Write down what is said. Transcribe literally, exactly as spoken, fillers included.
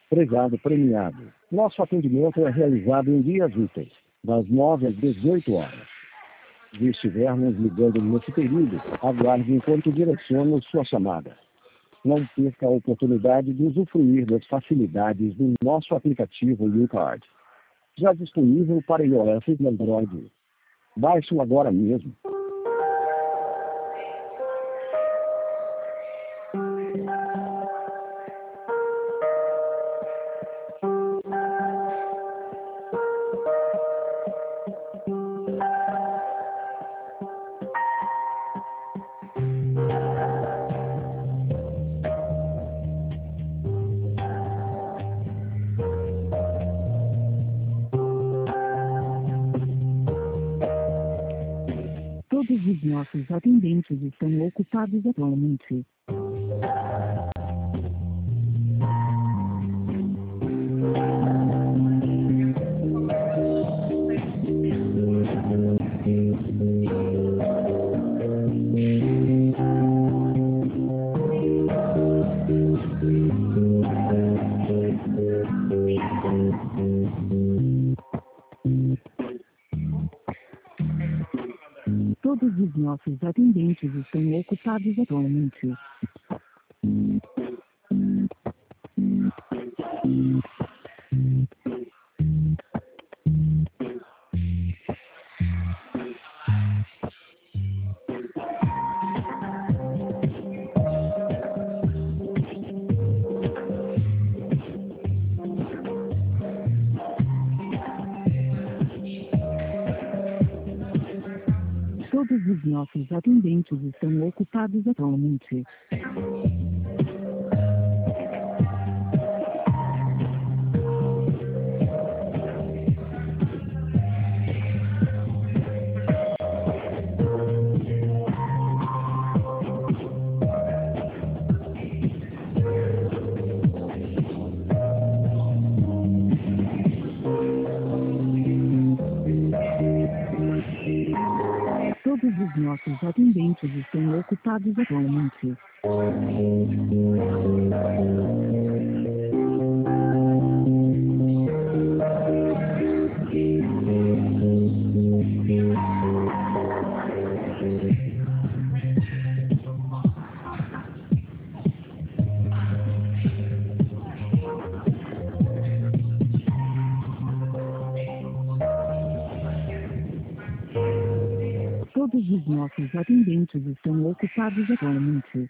Prezado premiado, nosso atendimento é realizado em dias úteis, das nove às dezoito horas. Se estivermos ligando nesse período, aguarde enquanto direciono sua chamada. Não perca a oportunidade de usufruir das facilidades do nosso aplicativo U-Card. Já disponível para iOS e Android. Baixe-o agora mesmo. Todos os nossos atendentes estão ocupados atualmente. Todos os nossos atendentes estão ocupados atualmente. Todos os nossos atendentes estão ocupados atualmente. Todos os nossos atendentes estão ocupados atualmente. Todos os nossos atendentes estão ocupados atualmente.